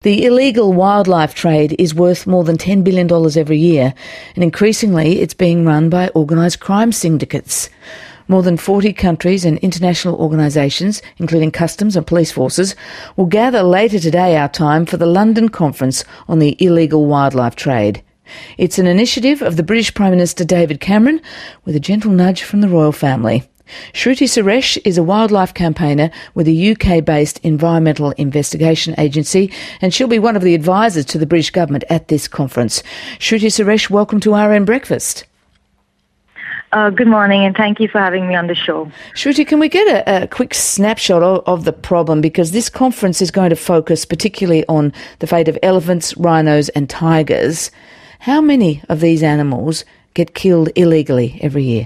The illegal wildlife trade is worth more than $10 billion every year, and increasingly it's being run by organised crime syndicates. More than 40 countries and international organisations, including customs and police forces, will gather later today our time for the London Conference on the Illegal Wildlife Trade. It's an initiative of the British Prime Minister David Cameron, with a gentle nudge from the royal family. Shruti Suresh is a wildlife campaigner with a UK-based environmental investigation agency, and she'll be one of the advisors to the British government at this conference. Shruti Suresh, welcome to RN Breakfast. Good morning, and thank you for having me on the show. Shruti, can we get a quick snapshot of the problem? Because this conference is going to focus particularly on the fate of elephants, rhinos and tigers. How many of these animals get killed illegally every year?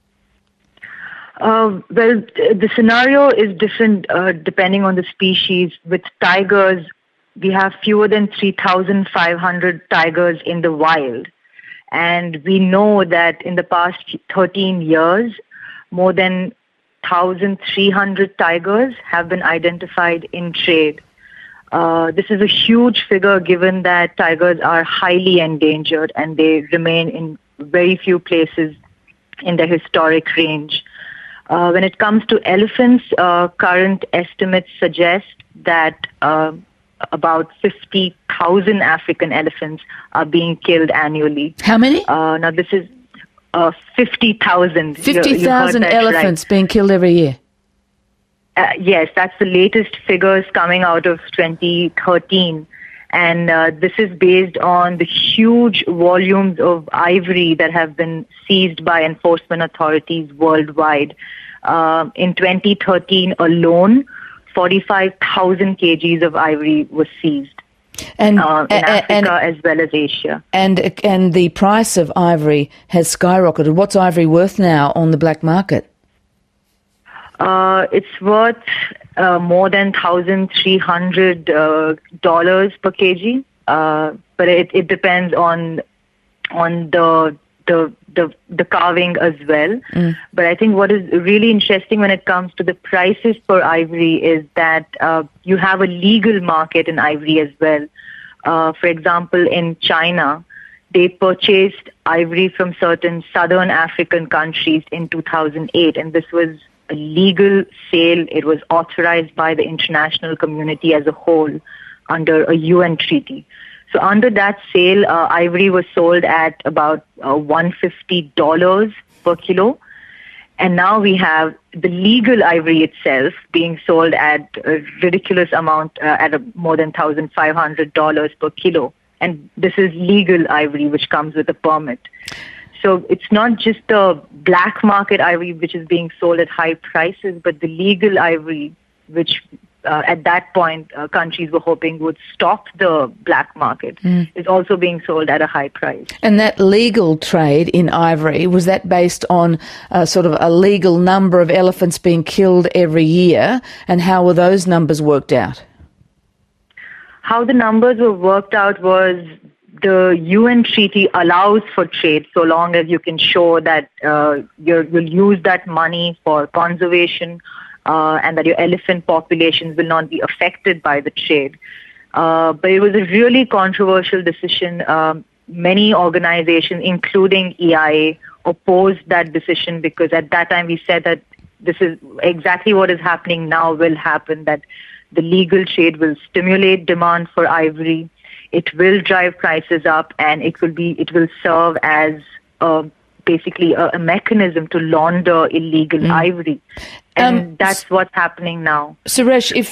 Well, the scenario is different depending on the species. With tigers, we have fewer than 3,500 tigers in the wild. And we know that in the past 13 years, more than 1,300 tigers have been identified in trade. This is a huge figure given that tigers are highly endangered and they remain in very few places in their historic range. When it comes to elephants, current estimates suggest that about 50,000 African elephants are being killed annually. How many? Now, this is 50,000. 50,000 elephants right. Being killed every year? Yes, that's the latest figures coming out of 2013. And this is based on the huge volumes of ivory that have been seized by enforcement authorities worldwide. In 2013 alone, 45,000 kgs of ivory was seized in Africa as well as Asia. And the price of ivory has skyrocketed. What's ivory worth now on the black market? It's worth more than $1,300 per kg, but it depends on the carving as well. But I think what is really interesting when it comes to the prices for ivory is that you have a legal market in ivory as well. For example, in China, they purchased ivory from certain southern African countries in 2008, and this was a legal sale. It was authorized by the international community as a whole under a UN treaty. So under that sale, ivory was sold at about $150 per kilo. And now we have the legal ivory itself being sold at a ridiculous amount, more than $1,500 per kilo. And this is legal ivory, which comes with a permit. So it's not just the black market ivory which is being sold at high prices, but the legal ivory, which at that point countries were hoping would stop the black market, is also being sold at a high price. And that legal trade in ivory, was that based on sort of a legal number of elephants being killed every year? And how were those numbers worked out? How the numbers were worked out was the UN treaty allows for trade so long as you can show that you'll use that money for conservation and that your elephant populations will not be affected by the trade. But it was a really controversial decision. Many organizations, including EIA, opposed that decision because at that time we said that this is exactly what is happening now will happen, that the legal trade will stimulate demand for ivory. It will drive prices up, and it will serve as basically a mechanism to launder illegal ivory. And that's what's happening now. Suresh, if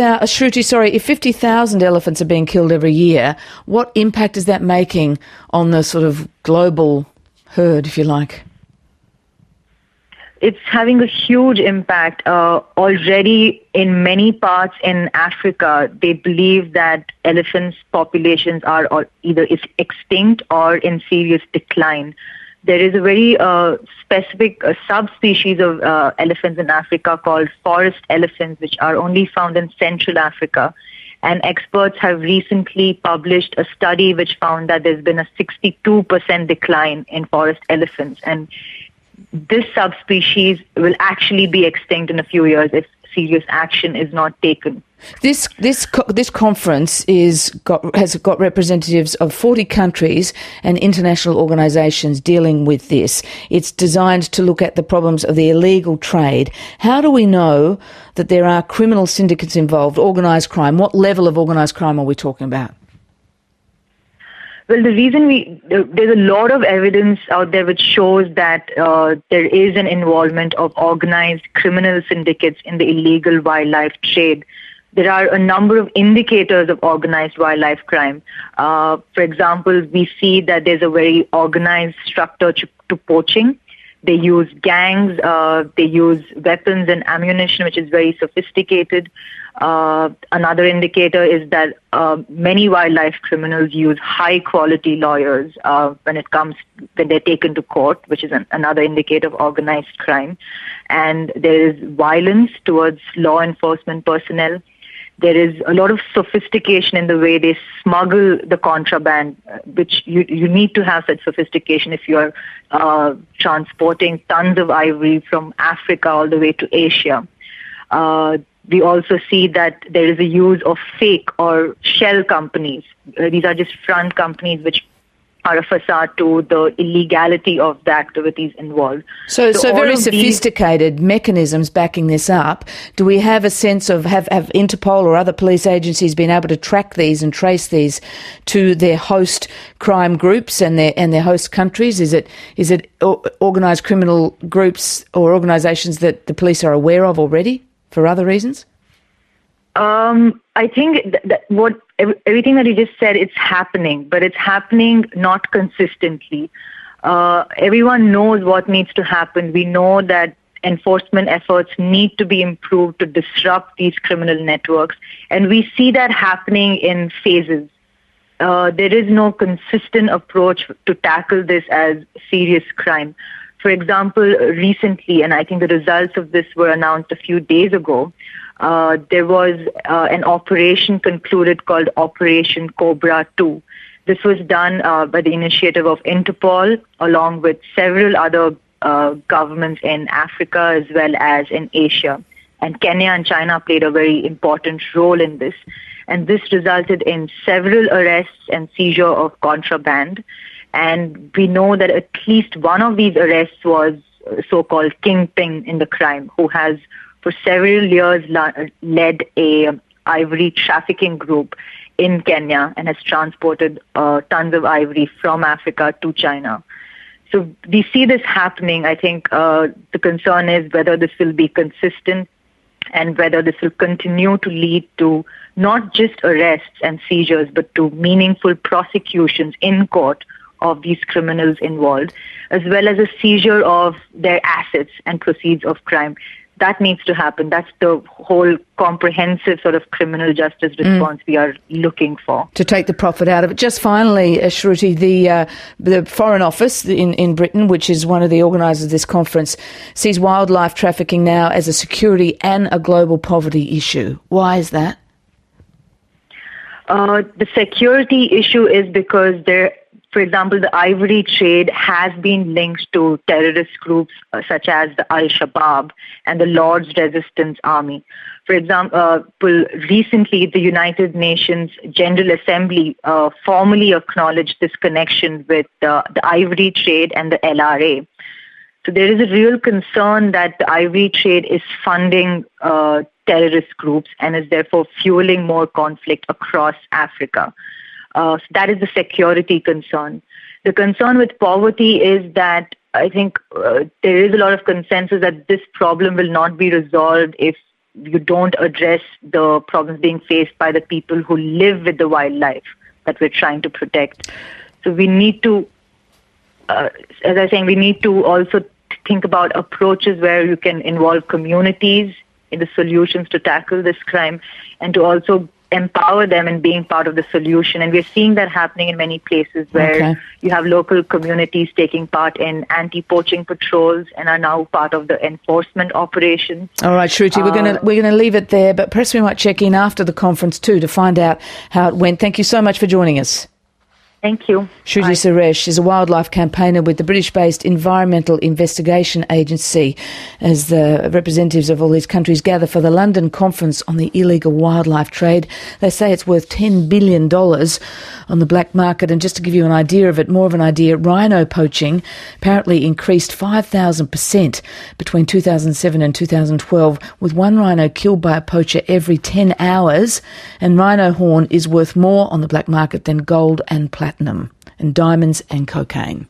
50,000 elephants are being killed every year, what impact is that making on the sort of global herd, if you like? It's having a huge impact. Already in many parts in Africa, they believe that elephants' populations are either extinct or in serious decline. There is a very specific subspecies of elephants in Africa called forest elephants, which are only found in Central Africa. And experts have recently published a study which found that there's been a 62% decline in forest elephants. And this subspecies will actually be extinct in a few years if serious action is not taken. This conference has got representatives of 40 countries and international organisations dealing with this. It's designed to look at the problems of the illegal trade. How do we know that there are criminal syndicates involved, organised crime? What level of organised crime are we talking about? Well, the reason there's a lot of evidence out there which shows that there is an involvement of organized criminal syndicates in the illegal wildlife trade. There are a number of indicators of organized wildlife crime. For example, we see that there's a very organized structure to poaching. They use gangs, they use weapons and ammunition, which is very sophisticated. Another indicator is that many wildlife criminals use high-quality lawyers when they're taken to court, which is another indicator of organized crime. And there is violence towards law enforcement personnel. There is a lot of sophistication in the way they smuggle the contraband, which you need to have such sophistication if you are transporting tons of ivory from Africa all the way to Asia. We also see that there is a use of fake or shell companies. These are just front companies which are a facade to the illegality of the activities involved. So very sophisticated mechanisms backing this up. Do we have a sense of, have Interpol or other police agencies been able to track these and trace these to their host crime groups and their host countries? Is it organised criminal groups or organisations that the police are aware of already for other reasons? I think that everything that you just said, it's happening, but it's happening not consistently. Everyone knows what needs to happen. We know that enforcement efforts need to be improved to disrupt these criminal networks, and we see that happening in phases. There is no consistent approach to tackle this as serious crime. For example, recently, and I think the results of this were announced a few days ago, there was an operation concluded called Operation Cobra 2. This was done by the initiative of Interpol, along with several other governments in Africa as well as in Asia. And Kenya and China played a very important role in this. And this resulted in several arrests and seizure of contraband. And we know that at least one of these arrests was a so-called kingpin in the crime, who has for several years led a ivory trafficking group in Kenya and has transported tons of ivory from Africa to China. So we see this happening. I think the concern is whether this will be consistent and whether this will continue to lead to not just arrests and seizures, but to meaningful prosecutions in court of these criminals involved, as well as a seizure of their assets and proceeds of crime. That needs to happen. That's the whole comprehensive sort of criminal justice response we are looking for. To take the profit out of it. Just finally, Shruti, the Foreign Office in Britain, which is one of the organisers of this conference, sees wildlife trafficking now as a security and a global poverty issue. Why is that? The security issue is because for example, the ivory trade has been linked to terrorist groups such as the Al-Shabaab and the Lord's Resistance Army. For example, recently the United Nations General Assembly formally acknowledged this connection with the ivory trade and the LRA. So there is a real concern that the ivory trade is funding terrorist groups and is therefore fueling more conflict across Africa. So that is the security concern. The concern with poverty is that I think there is a lot of consensus that this problem will not be resolved if you don't address the problems being faced by the people who live with the wildlife that we're trying to protect. So we need to, as I was saying, we need to also think about approaches where you can involve communities in the solutions to tackle this crime and to also empower them in being part of the solution. And we're seeing that happening in many places where you have local communities taking part in anti-poaching patrols and are now part of the enforcement operations. All right, Shruti, we're gonna leave it there, but perhaps we might check in after the conference too to find out how it went. Thank you so much for joining us. Thank you. Shruti Suresh is a wildlife campaigner with the British-based Environmental Investigation Agency as the representatives of all these countries gather for the London Conference on the Illegal Wildlife Trade. They say it's worth $10 billion on the black market. And just to give you an idea of it, more of an idea, rhino poaching apparently increased 5,000% between 2007 and 2012, with one rhino killed by a poacher every 10 hours. And rhino horn is worth more on the black market than gold and platinum and diamonds and cocaine.